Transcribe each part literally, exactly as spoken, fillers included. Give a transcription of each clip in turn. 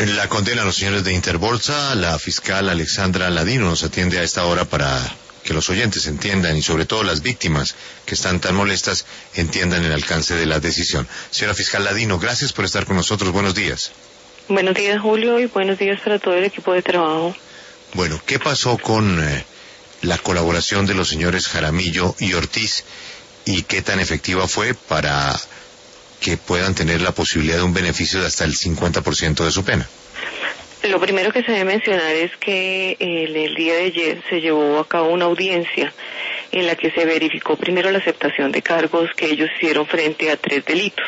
La condena a los señores de Interbolsa. La fiscal Alexandra Ladino nos atiende a esta hora para que los oyentes entiendan y sobre todo las víctimas que están tan molestas entiendan el alcance de la decisión. Señora fiscal Ladino, gracias por estar con nosotros. Buenos días. Buenos días, Julio, y buenos días para todo el equipo de trabajo. Bueno, ¿qué pasó con eh, la colaboración de los señores Jaramillo y Ortiz y qué tan efectiva fue para que puedan tener la posibilidad de un beneficio de hasta el cincuenta por ciento de su pena? Lo primero que se debe mencionar es que el, el día de ayer se llevó a cabo una audiencia en la que se verificó primero la aceptación de cargos que ellos hicieron frente a tres delitos.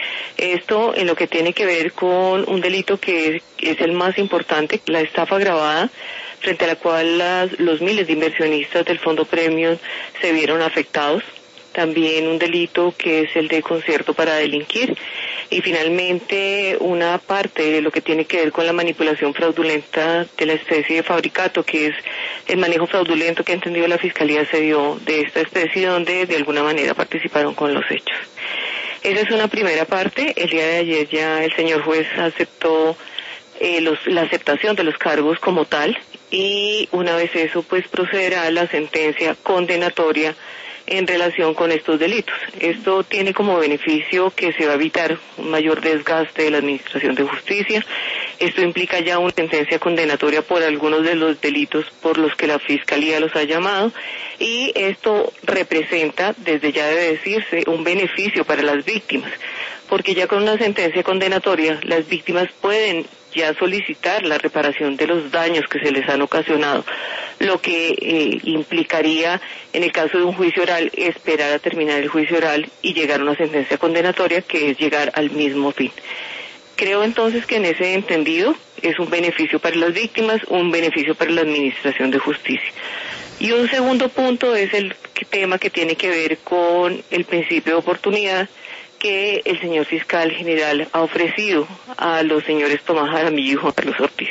Esto en lo que tiene que ver con un delito que es, es el más importante, la estafa agravada, frente a la cual las, los miles de inversionistas del Fondo Premium se vieron afectados. También un delito que es el de concierto para delinquir. Y finalmente una parte de lo que tiene que ver con la manipulación fraudulenta de la especie de fabricato, que es el manejo fraudulento que ha entendido la Fiscalía se dio de esta especie donde de alguna manera participaron con los hechos. Esa es una primera parte. El día de ayer ya el señor juez aceptó eh, los, la aceptación de los cargos como tal y una vez eso pues procederá a la sentencia condenatoria en relación con estos delitos. Esto tiene como beneficio que se va a evitar un mayor desgaste de la Administración de Justicia. Esto implica ya una sentencia condenatoria por algunos de los delitos por los que la Fiscalía los ha llamado y esto representa, desde ya debe decirse, un beneficio para las víctimas, porque ya con una sentencia condenatoria las víctimas pueden ya solicitar la reparación de los daños que se les han ocasionado, lo que eh, implicaría, en el caso de un juicio oral, esperar a terminar el juicio oral y llegar a una sentencia condenatoria, que es llegar al mismo fin. Creo entonces que en ese entendido es un beneficio para las víctimas, un beneficio para la Administración de Justicia. Y un segundo punto es el tema que tiene que ver con el principio de oportunidad que el señor fiscal general ha ofrecido a los señores Tomás Jaramillo y Juan Carlos Ortiz.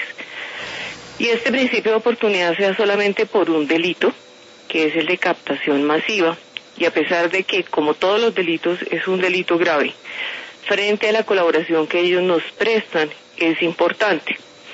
Y este principio de oportunidad se da solamente por un delito, que es el de captación masiva, y a pesar de que, como todos los delitos, es un delito grave, frente a la colaboración que ellos nos prestan, es importante.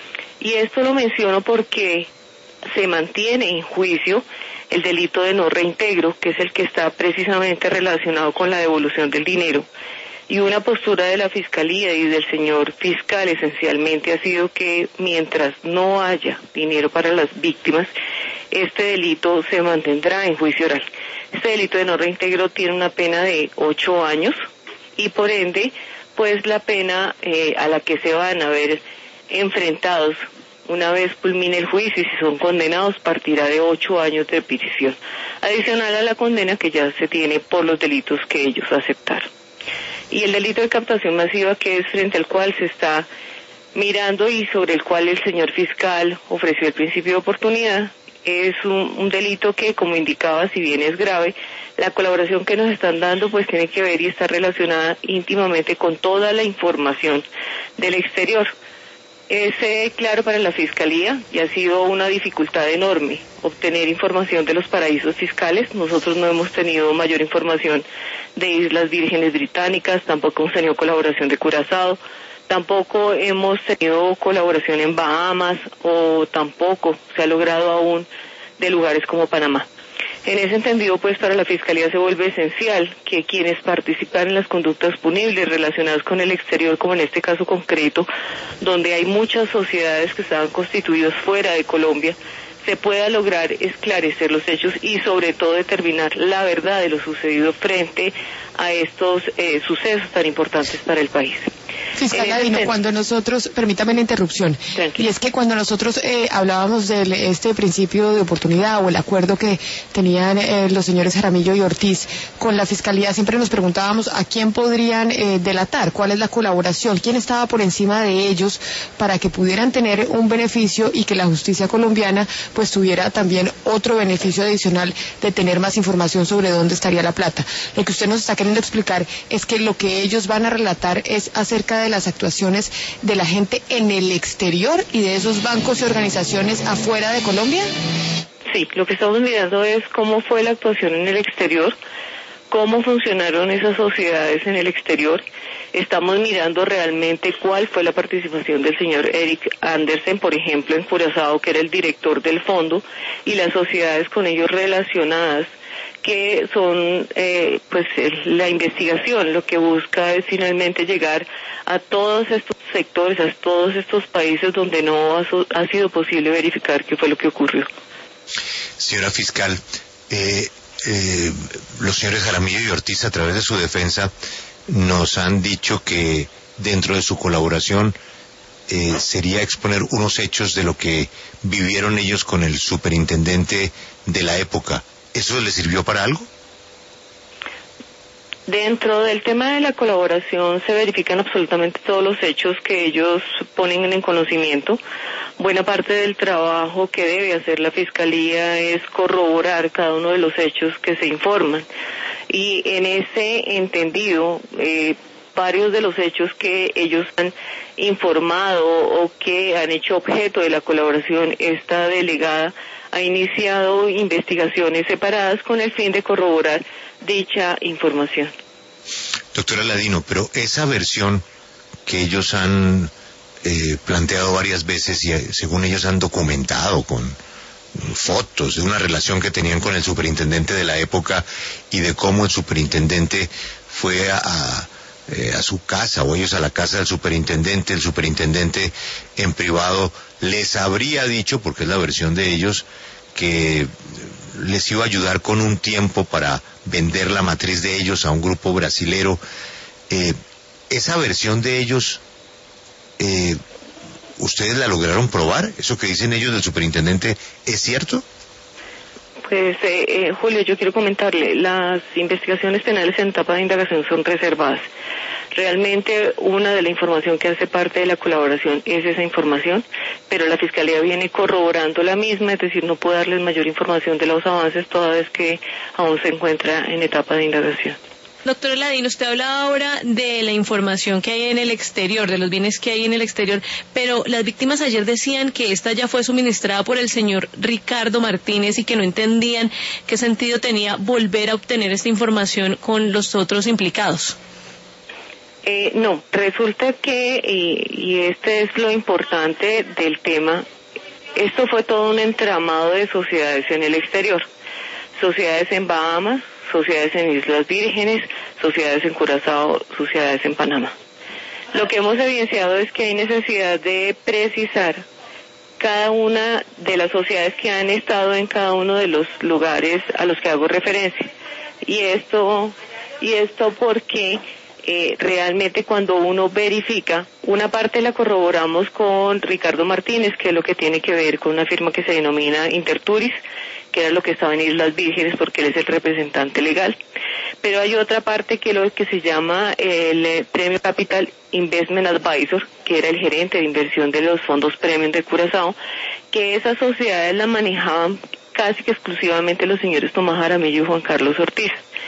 Y esto lo menciono porque se mantiene en juicio el delito de no reintegro, que es el que está precisamente relacionado con la devolución del dinero. Y una postura de la Fiscalía y del señor fiscal esencialmente ha sido que mientras no haya dinero para las víctimas, este delito se mantendrá en juicio oral. Este delito de no reintegro tiene una pena de ocho años y por ende, pues la pena eh, a la que se van a ver enfrentados una vez culmine el juicio y si son condenados partirá de ocho años de prisión, adicional a la condena que ya se tiene por los delitos que ellos aceptaron. Y el delito de captación masiva, que es frente al cual se está mirando y sobre el cual el señor fiscal ofreció el principio de oportunidad, es un, un delito que, como indicaba, si bien es grave, la colaboración que nos están dando pues tiene que ver y está relacionada íntimamente con toda la información del exterior. Es eh, claro para la Fiscalía y ha sido una dificultad enorme obtener información de los paraísos fiscales. Nosotros no hemos tenido mayor información de Islas Vírgenes Británicas, tampoco hemos tenido colaboración de Curazao, tampoco hemos tenido colaboración en Bahamas o tampoco se ha logrado aún de lugares como Panamá. En ese entendido, pues para la Fiscalía se vuelve esencial que quienes participan en las conductas punibles relacionadas con el exterior, como en este caso concreto, donde hay muchas sociedades que estaban constituidas fuera de Colombia, se pueda lograr esclarecer los hechos y sobre todo determinar la verdad de lo sucedido frente a estos eh, sucesos tan importantes para el país. Fiscal Ladino, cuando nosotros, permítame la interrupción, Tranquilo. y es que cuando nosotros eh, hablábamos de este principio de oportunidad o el acuerdo que tenían eh, los señores Jaramillo y Ortiz con la Fiscalía, siempre nos preguntábamos a quién podrían eh, delatar, cuál es la colaboración, quién estaba por encima de ellos para que pudieran tener un beneficio y que la justicia colombiana pues tuviera también otro beneficio adicional de tener más información sobre dónde estaría la plata. Lo que usted nos está queriendo explicar es que lo que ellos van a relatar es acerca de las actuaciones de la gente en el exterior y de esos bancos y organizaciones afuera de Colombia. Sí, lo que estamos mirando es cómo fue la actuación en el exterior, cómo funcionaron esas sociedades en el exterior. Estamos mirando realmente cuál fue la participación del señor Eric Andersen, por ejemplo, en Curazao, que era el director del fondo, y las sociedades con ellos relacionadas, que son, eh, pues, la investigación, lo que busca es finalmente llegar a todos estos sectores, a todos estos países donde no ha, ha sido posible verificar qué fue lo que ocurrió. Señora fiscal, eh, eh, los señores Jaramillo y Ortiz, a través de su defensa, nos han dicho que dentro de su colaboración eh, sería exponer unos hechos de lo que vivieron ellos con el superintendente de la época. ¿Eso les sirvió para algo? Dentro del tema de la colaboración se verifican absolutamente todos los hechos que ellos ponen en conocimiento. Buena parte del trabajo que debe hacer la Fiscalía es corroborar cada uno de los hechos que se informan. Y en ese entendido, eh, varios de los hechos que ellos han informado o que han hecho objeto de la colaboración, esta delegada ha iniciado investigaciones separadas con el fin de corroborar dicha información. Doctora Ladino, pero esa versión que ellos han eh, planteado varias veces y eh, según ellos han documentado con fotos de una relación que tenían con el superintendente de la época y de cómo el superintendente fue a, a, eh, a su casa o ellos a la casa del superintendente, el superintendente en privado les habría dicho, porque es la versión de ellos, que les iba a ayudar con un tiempo para vender la matriz de ellos a un grupo brasilero. Eh, esa versión de ellos, eh, ¿ustedes la lograron probar? ¿Eso que dicen ellos del superintendente es cierto? Pues, eh, eh, Julio, yo quiero comentarle, las investigaciones penales en etapa de indagación son reservadas. Realmente una de la información que hace parte de la colaboración es esa información, pero la Fiscalía viene corroborando la misma, es decir, no puedo darles mayor información de los avances toda vez que aún se encuentra en etapa de indagación. Doctora Ladino, usted hablaba ahora de la información que hay en el exterior, de los bienes que hay en el exterior, pero las víctimas ayer decían que esta ya fue suministrada por el señor Ricardo Martínez y que no entendían qué sentido tenía volver a obtener esta información con los otros implicados. Eh, no, resulta que, y, y este es lo importante del tema, esto fue todo un entramado de sociedades en el exterior, sociedades en Bahamas, sociedades en Islas Vírgenes, sociedades en Curazao, sociedades en Panamá. Lo que hemos evidenciado es que hay necesidad de precisar cada una de las sociedades que han estado en cada uno de los lugares a los que hago referencia. Y esto, y esto porque eh, realmente cuando uno verifica, una parte la corroboramos con Ricardo Martínez, que es lo que tiene que ver con una firma que se denomina Interturis, que era lo que estaba en Islas Vírgenes porque él es el representante legal. Pero hay otra parte que es lo que se llama el Premio Capital Investment Advisor, que era el gerente de inversión de los fondos Premium de Curazao, que esas sociedades las manejaban casi que exclusivamente los señores Tomás Jaramillo y Juan Carlos Ortiz.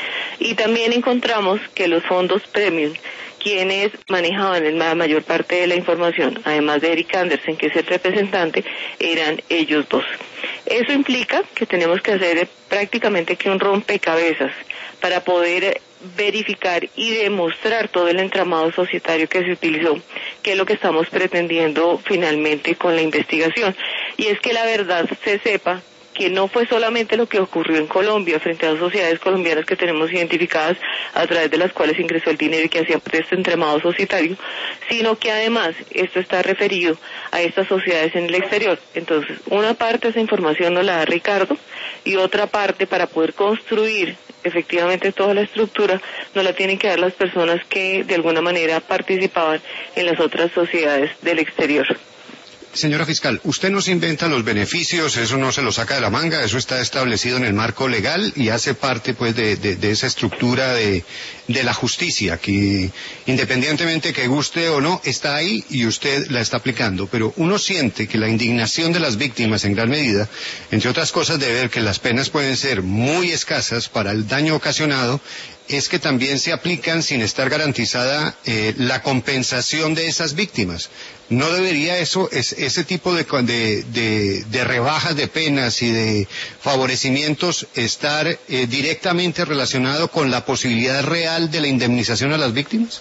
Y también encontramos que los fondos Premium, quienes manejaban la mayor parte de la información, además de Eric Andersen, que es el representante, eran ellos dos. Eso implica que tenemos que hacer prácticamente que un rompecabezas para poder verificar y demostrar todo el entramado societario que se utilizó, que es lo que estamos pretendiendo finalmente con la investigación. Y es que la verdad se sepa que no fue solamente lo que ocurrió en Colombia frente a las sociedades colombianas que tenemos identificadas a través de las cuales ingresó el dinero y que hacían parte de este entramado societario, sino que además esto está referido a estas sociedades en el exterior. Entonces, una parte de esa información nos la da Ricardo y otra parte, para poder construir efectivamente toda la estructura, nos la tienen que dar las personas que de alguna manera participaban en las otras sociedades del exterior. Señora fiscal, usted no se inventa los beneficios, eso no se lo saca de la manga, eso está establecido en el marco legal y hace parte pues de, de, de esa estructura de, de la justicia que independientemente que guste o no está ahí y usted la está aplicando, pero uno siente que la indignación de las víctimas en gran medida, entre otras cosas de ver que las penas pueden ser muy escasas para el daño ocasionado es que también se aplican sin estar garantizada eh, la compensación de esas víctimas. ¿No debería eso, es, ese tipo de, de, de, de rebajas de penas y de favorecimientos estar eh, directamente relacionado con la posibilidad real de la indemnización a las víctimas?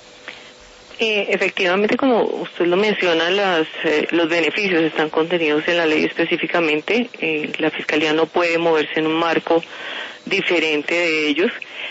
Eh, efectivamente, como usted lo menciona, las, eh, los beneficios están contenidos en la ley específicamente. Eh, la Fiscalía no puede moverse en un marco diferente de ellos.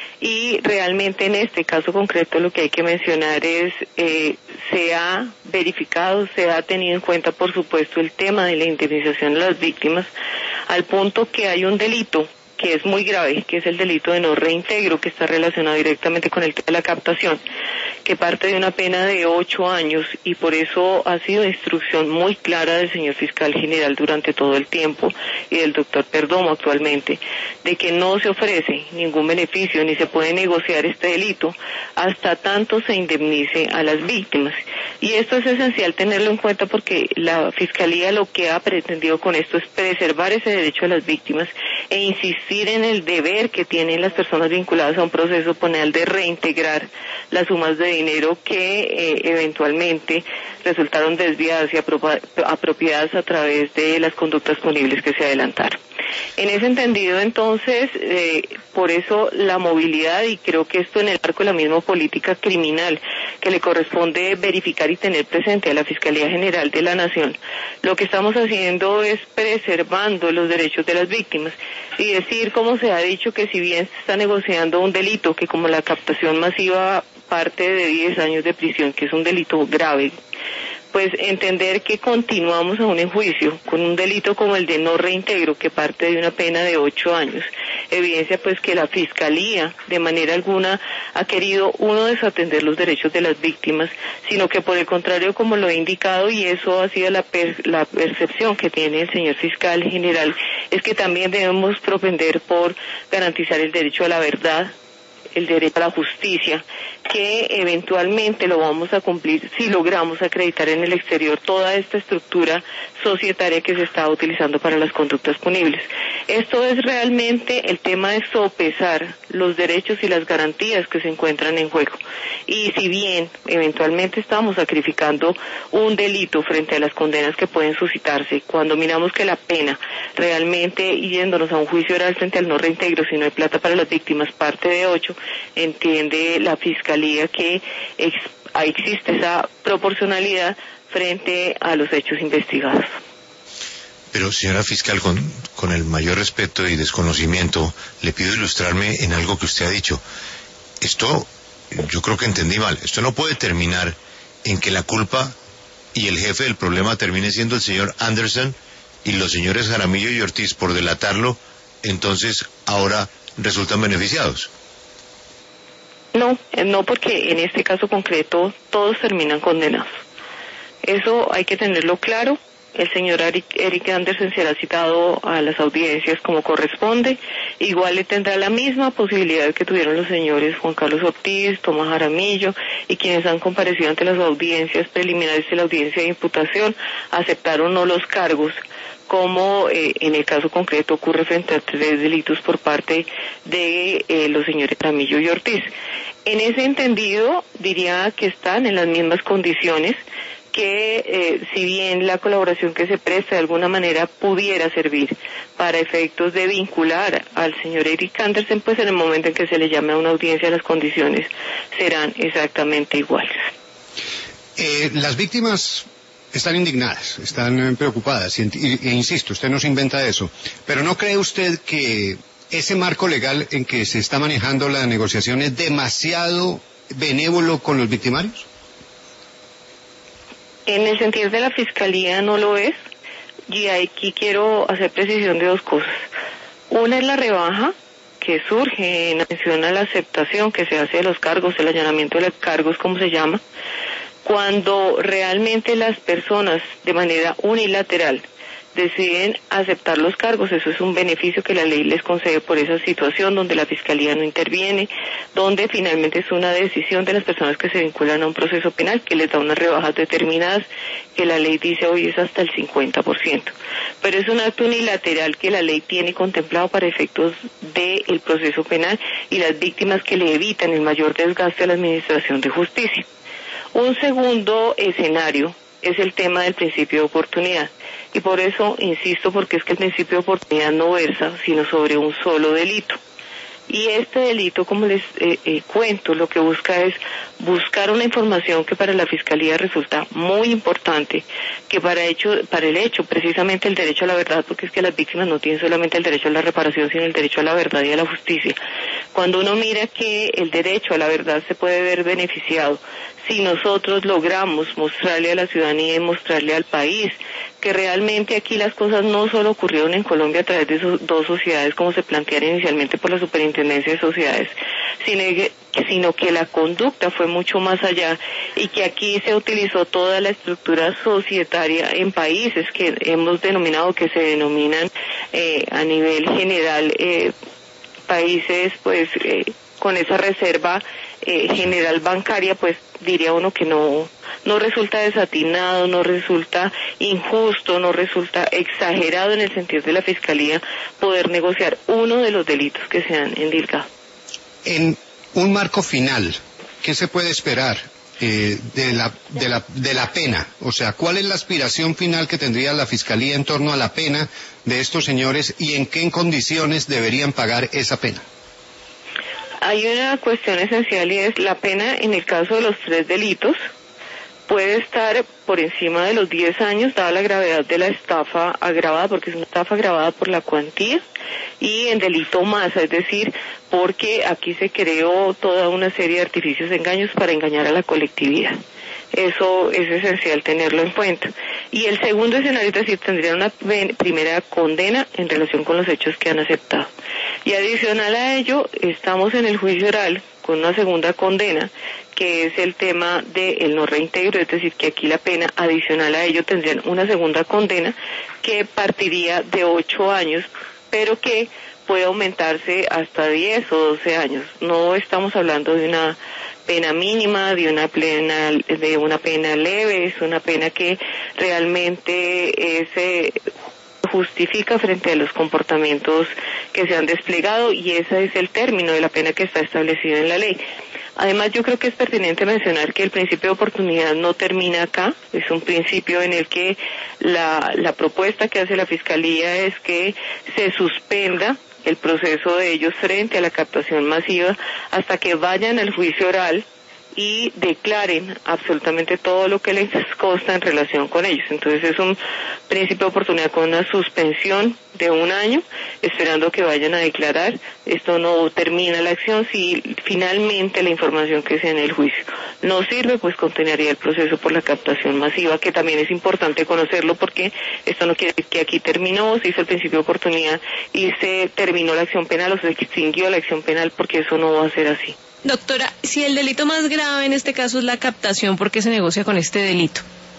Y realmente en este caso concreto lo que hay que mencionar es, eh, se ha verificado, se ha tenido en cuenta por supuesto el tema de la indemnización de las víctimas, al punto que hay un delito que es muy grave, que es el delito de no reintegro, que está relacionado directamente con el tema de la captación, que parte de una pena de ocho años, y por eso ha sido instrucción muy clara del señor fiscal general durante todo el tiempo, y del doctor Perdomo actualmente, de que no se ofrece ningún beneficio, ni se puede negociar este delito, hasta tanto se indemnice a las víctimas. Y esto es esencial tenerlo en cuenta porque la Fiscalía lo que ha pretendido con esto es preservar ese derecho a las víctimas e insistir en el deber que tienen las personas vinculadas a un proceso penal de reintegrar las sumas de dinero que eh, eventualmente resultaron desviadas y apropiadas a través de las conductas punibles que se adelantaron. En ese entendido, entonces, eh, por eso la movilidad, y creo que esto en el marco de la misma política criminal que le corresponde verificar y tener presente a la Fiscalía General de la Nación, lo que estamos haciendo es preservando los derechos de las víctimas y decir, como se ha dicho, que si bien se está negociando un delito que como la captación masiva parte de diez años de prisión, que es un delito grave, pues entender que continuamos aún en juicio con un delito como el de no reintegro, que parte de una pena de ocho años, evidencia pues que la Fiscalía de manera alguna ha querido, uno, desatender los derechos de las víctimas, sino que por el contrario, como lo he indicado, y eso ha sido la, per la percepción que tiene el señor fiscal general, es que también debemos propender por garantizar el derecho a la verdad, el derecho a la justicia, que eventualmente lo vamos a cumplir si logramos acreditar en el exterior toda esta estructura societaria que se está utilizando para las conductas punibles. Esto es realmente el tema de sopesar los derechos y las garantías que se encuentran en juego. Y si bien eventualmente estamos sacrificando un delito frente a las condenas que pueden suscitarse, cuando miramos que la pena realmente, yéndonos a un juicio oral frente al no reintegro, si no hay plata para las víctimas, parte de ocho, entiende la Fiscalía que ex, existe esa proporcionalidad frente a los hechos investigados. Pero, señora fiscal, con, con el mayor respeto y desconocimiento, le pido ilustrarme en algo que usted ha dicho. Esto, yo creo que entendí mal. Esto no puede terminar en que la culpa y el jefe del problema termine siendo el señor Anderson y los señores Jaramillo y Ortiz por delatarlo, entonces ahora resultan beneficiados. No, no, porque en este caso concreto todos terminan condenados. Eso hay que tenerlo claro. El señor Eric Anderson será citado a las audiencias como corresponde. Igual le tendrá la misma posibilidad que tuvieron los señores Juan Carlos Ortiz, Tomás Jaramillo y quienes han comparecido ante las audiencias preliminares de la audiencia de imputación, aceptar o no los cargos, como eh, en el caso concreto ocurre frente a tres delitos por parte de eh, los señores Jaramillo y Ortiz. En ese entendido, diría que están en las mismas condiciones, que eh, si bien la colaboración que se presta de alguna manera pudiera servir para efectos de vincular al señor Eric Anderson, pues en el momento en que se le llame a una audiencia las condiciones serán exactamente iguales. Eh, las víctimas están indignadas, están preocupadas, y, y, e insisto, usted no se inventa eso, pero ¿no cree usted que ese marco legal en que se está manejando la negociación es demasiado benévolo con los victimarios? En el sentido de la Fiscalía no lo es, y aquí quiero hacer precisión de dos cosas. Una es la rebaja que surge en atención a la aceptación que se hace de los cargos, el allanamiento de los cargos, como se llama, cuando realmente las personas de manera unilateral deciden aceptar los cargos. Eso es un beneficio que la ley les concede por esa situación, donde la Fiscalía no interviene, donde finalmente es una decisión de las personas que se vinculan a un proceso penal, que les da unas rebajas determinadas, que la ley dice hoy es hasta el cincuenta por ciento. Pero es un acto unilateral que la ley tiene contemplado para efectos del proceso penal y las víctimas, que le evitan el mayor desgaste a la Administración de Justicia. Un segundo escenario es el tema del principio de oportunidad. Y por eso insisto, porque es que el principio de oportunidad no versa sino sobre un solo delito. Y este delito, como les eh, eh, cuento, lo que busca es buscar una información que para la Fiscalía resulta muy importante, que para hecho, para el hecho, precisamente el derecho a la verdad, porque es que las víctimas no tienen solamente el derecho a la reparación, sino el derecho a la verdad y a la justicia. Cuando uno mira que el derecho a la verdad se puede ver beneficiado si nosotros logramos mostrarle a la ciudadanía y mostrarle al país que realmente aquí las cosas no solo ocurrieron en Colombia a través de sus dos sociedades como se plantearon inicialmente por la Superintendencia de Sociedades, sino que, sino que la conducta fue mucho más allá y que aquí se utilizó toda la estructura societaria en países que hemos denominado, que se denominan eh, a nivel general eh, países pues eh, con esa reserva eh, general bancaria, pues diría uno que no no resulta desatinado, no resulta injusto, no resulta exagerado en el sentido de la Fiscalía poder negociar uno de los delitos que se han endilgado. En un marco final, ¿qué se puede esperar eh, de la de la de la pena? O sea, ¿cuál es la aspiración final que tendría la Fiscalía en torno a la pena de estos señores y en qué condiciones deberían pagar esa pena? Hay una cuestión esencial y es la pena en el caso de los tres delitos puede estar por encima de los diez años, dada la gravedad de la estafa agravada, porque es una estafa agravada por la cuantía, y en delito masa, es decir, porque aquí se creó toda una serie de artificios de engaños para engañar a la colectividad. Eso es esencial tenerlo en cuenta. Y el segundo escenario, es decir, tendrían una primera condena en relación con los hechos que han aceptado. Y adicional a ello, estamos en el juicio oral con una segunda condena, que es el tema del no reintegro, es decir, que aquí la pena adicional a ello tendrían una segunda condena que partiría de ocho años, pero que puede aumentarse hasta diez o doce años. No estamos hablando de una pena mínima, de una pena, de una pena leve, es una pena que realmente se justifica frente a los comportamientos que se han desplegado, y ese es el término de la pena que está establecido en la ley. Además, yo creo que es pertinente mencionar que el principio de oportunidad no termina acá, es un principio en el que la, la propuesta que hace la Fiscalía es que se suspenda el proceso de ellos frente a la captación masiva hasta que vayan al juicio oral y declaren absolutamente todo lo que les consta en relación con ellos. Entonces es un principio de oportunidad con una suspensión de un año, esperando que vayan a declarar. Esto no termina la acción si finalmente la información que sea en el juicio no sirve, pues continuaría el proceso por la captación masiva, que también es importante conocerlo, porque esto no quiere decir que aquí terminó, se hizo el principio de oportunidad y se terminó la acción penal o se extinguió la acción penal, porque eso no va a ser así. Doctora, si el delito más grave en este caso es la captación, ¿por qué se negocia con este delito?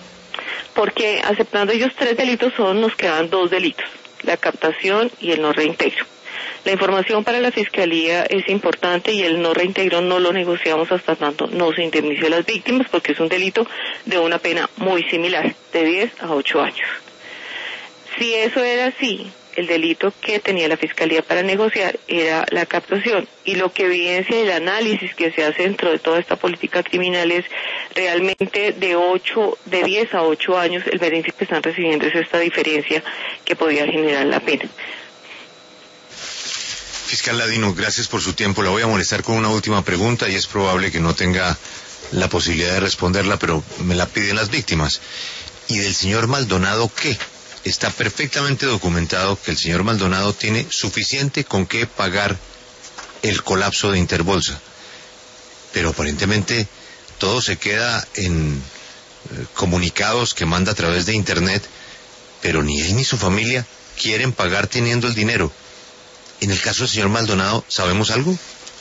Porque aceptando ellos tres delitos son nos quedan dos delitos, la captación y el no reintegro. La información para la Fiscalía es importante y el no reintegro no lo negociamos hasta tanto no se indemnice a las víctimas, porque es un delito de una pena muy similar, de diez a ocho años. Si eso era así, el delito que tenía la Fiscalía para negociar era la captación, y lo que evidencia el análisis que se hace dentro de toda esta política criminal es realmente de ocho, de diez a ocho años el beneficio que están recibiendo es esta diferencia que podía generar la pena. Fiscal Ladino, gracias por su tiempo. La voy a molestar con una última pregunta y es probable que no tenga la posibilidad de responderla, pero me la piden las víctimas. ¿Y del señor Maldonado qué? Está perfectamente documentado que el señor Maldonado tiene suficiente con qué pagar el colapso de Interbolsa, pero aparentemente todo se queda en eh, comunicados que manda a través de internet, pero ni él ni su familia quieren pagar teniendo el dinero. En el caso del señor Maldonado, ¿sabemos algo?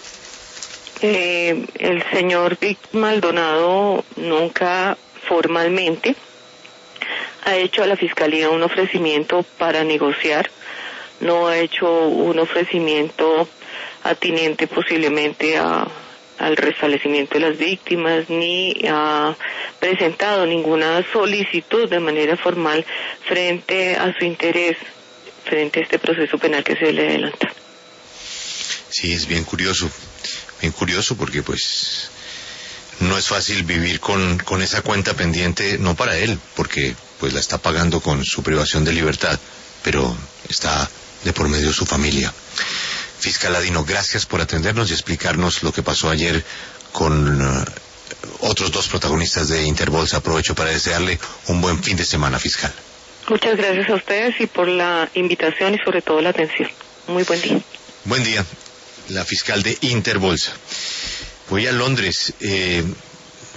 Eh, el señor Maldonado nunca formalmente ha hecho a la Fiscalía un ofrecimiento para negociar, no ha hecho un ofrecimiento atinente posiblemente a, al restablecimiento de las víctimas, ni ha presentado ninguna solicitud de manera formal frente a su interés, frente a este proceso penal que se le adelanta. Sí, es bien curioso, bien curioso porque pues no es fácil vivir con, con esa cuenta pendiente, no para él, porque pues la está pagando con su privación de libertad, pero está de por medio su familia. Fiscal Ladino, gracias por atendernos y explicarnos lo que pasó ayer con uh, otros dos protagonistas de Interbolsa. Aprovecho para desearle un buen fin de semana, fiscal. Muchas gracias a ustedes y por la invitación y sobre todo la atención. Muy buen día. Buen día, la fiscal de Interbolsa. Voy a Londres. Eh,